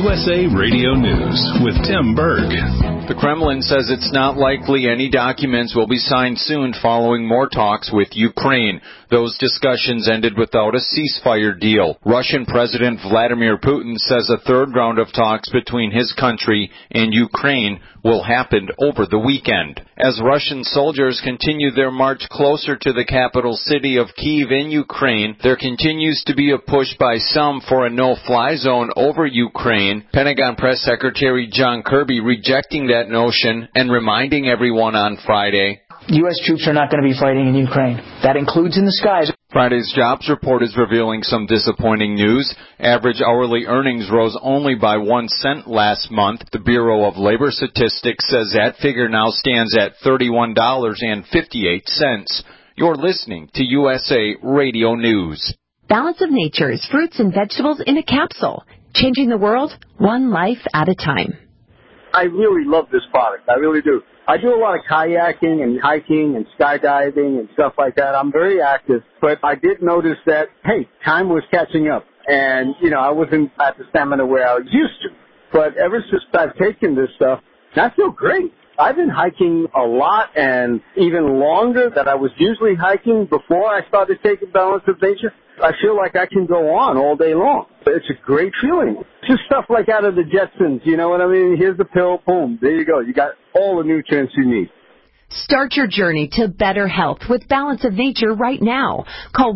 USA Radio News with Tim Berg. The Kremlin says it's not likely any documents will be signed soon following more talks with Ukraine. Those discussions ended without a ceasefire deal. Russian President Vladimir Putin says a third round of talks between his country and Ukraine will happen over the weekend. As Russian soldiers continue their march closer to the capital city of Kyiv in Ukraine, there continues to be a push by some for a no-fly zone over Ukraine. Pentagon Press Secretary John Kirby rejecting that notion and reminding everyone on Friday, U.S. troops are not going to be fighting in Ukraine. That includes in the skies. Friday's jobs report is revealing some disappointing news. Average hourly earnings rose only by 1 cent last month. The Bureau of Labor Statistics says that figure now stands at $31.58. You're listening to USA Radio News. Balance of Nature's fruits and vegetables in a capsule. Changing the world, one life at a time. I really love this product. I really do. I do a lot of kayaking and hiking and skydiving and stuff like that. I'm very active, but I did notice that, hey, time was catching up. And, I wasn't at the stamina where I was used to. But ever since I've taken this stuff, I feel great. I've been hiking a lot and even longer than I was usually hiking before I started taking Balance of Nature. I feel like I can go on all day long. It's a great feeling. It's just stuff like out of the Jetsons, you know what I mean? Here's the pill, boom, there you go. You got all the nutrients you need. Start your journey to better health with Balance of Nature right now. Call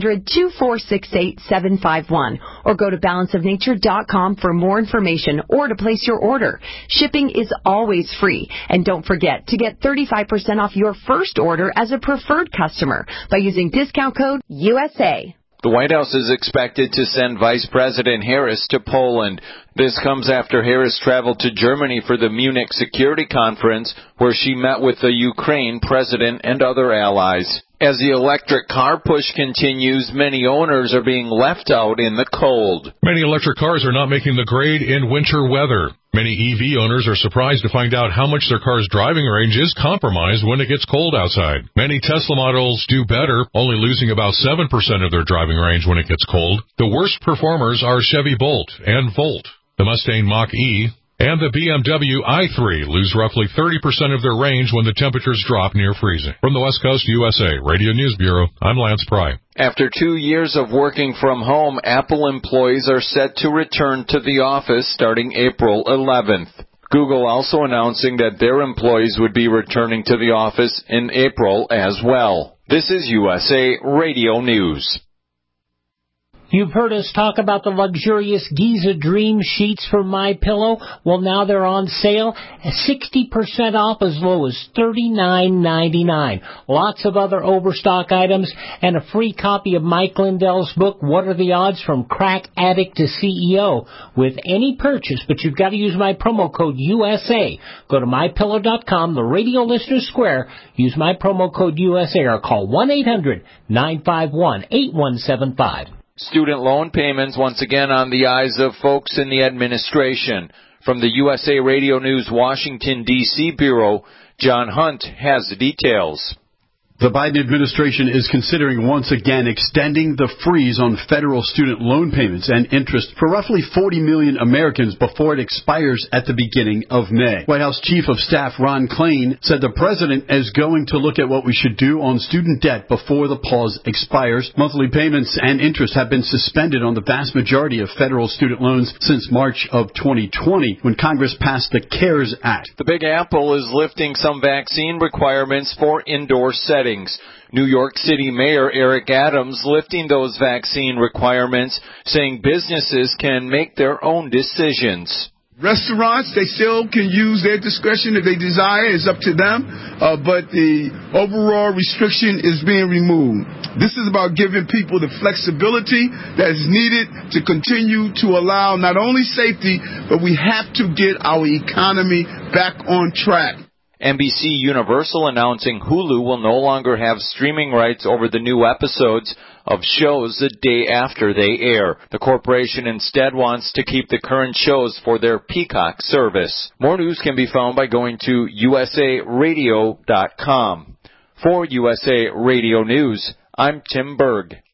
1-800-246-8751 or go to balanceofnature.com for more information or to place your order. Shipping is always free. And don't forget to get 35% off your first order as a preferred customer by using discount code USA. The White House is expected to send Vice President Harris to Poland. This comes after Harris traveled to Germany for the Munich Security Conference, where she met with the Ukraine president and other allies. As the electric car push continues, many owners are being left out in the cold. Many electric cars are not making the grade in winter weather. Many EV owners are surprised to find out how much their car's driving range is compromised when it gets cold outside. Many Tesla models do better, only losing about 7% of their driving range when it gets cold. The worst performers are Chevy Bolt and Volt. The Mustang Mach-E and the BMW i3 lose roughly 30% of their range when the temperatures drop near freezing. From the West Coast USA Radio News Bureau, I'm Lance Pry. After 2 years of working from home, Apple employees are set to return to the office starting April 11th. Google also announcing that their employees would be returning to the office in April as well. This is USA Radio News. You've heard us talk about the luxurious Giza Dream sheets from MyPillow. Well, now they're on sale, 60% off as low as $39.99. Lots of other overstock items and a free copy of Mike Lindell's book, What Are the Odds from Crack Addict to CEO, with any purchase, but you've got to use my promo code USA. Go to MyPillow.com, the Radio Listener Square, use my promo code USA or call 1-800-951-8175. Student loan payments once again on the eyes of folks in the administration. From the USA Radio News Washington, D.C. Bureau, John Hunt has the details. The Biden administration is considering once again extending the freeze on federal student loan payments and interest for roughly 40 million Americans before it expires at the beginning of May. White House Chief of Staff Ron Klain said the president is going to look at what we should do on student debt before the pause expires. Monthly payments and interest have been suspended on the vast majority of federal student loans since March of 2020 when Congress passed the CARES Act. The Big Apple is lifting some vaccine requirements for indoor settings. New York City Mayor Eric Adams lifting those vaccine requirements, saying businesses can make their own decisions. Restaurants, they still can use their discretion if they desire. It's up to them. But the overall restriction is being removed. This is about giving people the flexibility that is needed to continue to allow not only safety, but we have to get our economy back on track. NBC Universal announcing Hulu will no longer have streaming rights over the new episodes of shows the day after they air. The corporation instead wants to keep the current shows for their Peacock service. More news can be found by going to usaradio.com. For USA Radio News, I'm Tim Berg.